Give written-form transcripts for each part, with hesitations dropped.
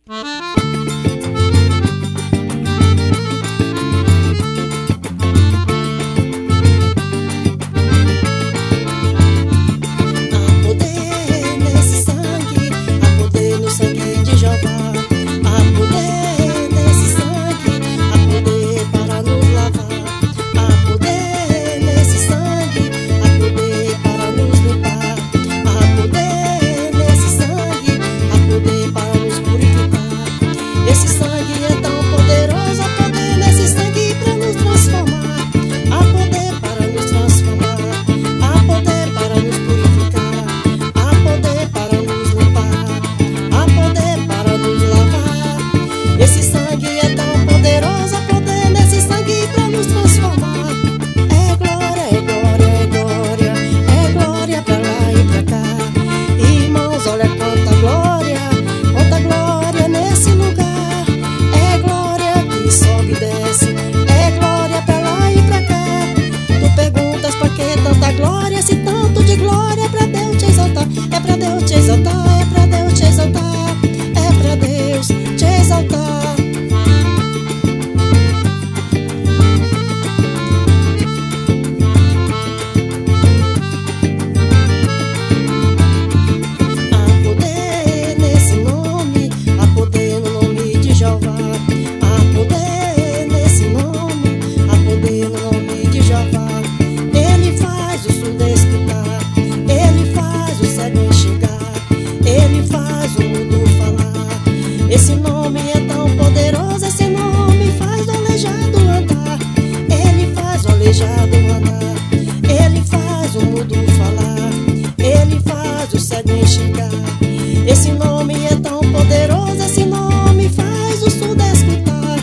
Esse nome é tão poderoso, esse nome faz o aleijado andar. Ele faz o aleijado andar, ele faz o mudo falar, ele faz o cego enxergar. Esse nome é tão poderoso, esse nome faz o surdo escutar.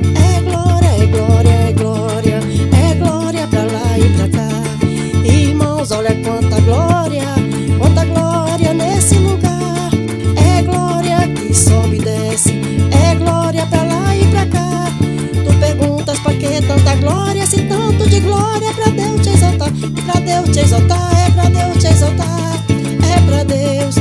É glória, é glória, é glória, é glória pra lá e pra cá. Irmãos, olha quanta glória nesse lugar. É glória que sobe e desce, é glória pra lá e pra cá. Tu perguntas pra que tanta glória, se tanto de glória, pra Deus te exaltar. Pra Deus te exaltar, é pra Deus te exaltar, é pra Deus